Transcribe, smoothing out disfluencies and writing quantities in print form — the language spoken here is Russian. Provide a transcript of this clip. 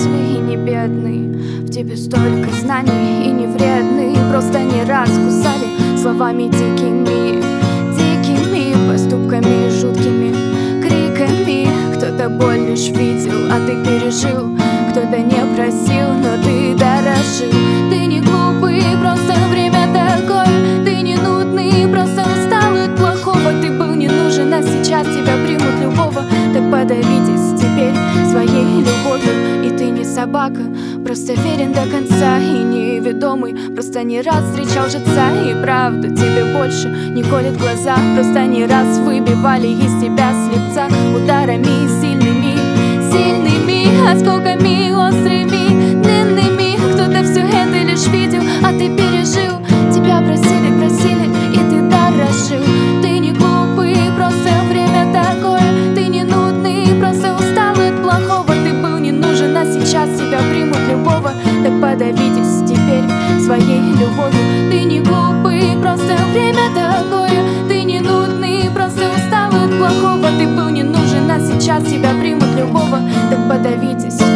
взрослый и не бедный, в тебе столько знаний и не вредный. Просто не раз кусали словами дикими, дикими поступками, жуткими криками. Кто-то боль лишь видел, а ты пережил. Кто-то не просил, но ты дорожил. Ты не глупый, просто время такое. Ты не нудный, просто устал от плохого. Ты был не нужен, а сейчас тебя примут любого. Так подавитесь теперь своей любовью. И ты не собака, просто верен до конца и неведомый. Просто не раз встречал жреца, и правда тебе больше не колет глаза. Просто не раз выбивали из тебя слепца ударами сильными, сильными, осколками острыми, длинными. Кто-то все это лишь видел, а ты пережил. Тебя просили, просили, и ты дорожил. Ты не глупый, просто время такое. Ты не нудный, просто устал от плохого. Ты был не нужен, а сейчас тебя примут любого. Так подавитесь теперь своей любовью. Ты не глупый, просто время такое. Ты не нудный, просто устал от плохого. Ты был не нужен, а сейчас тебя примут любого. Так подавитесь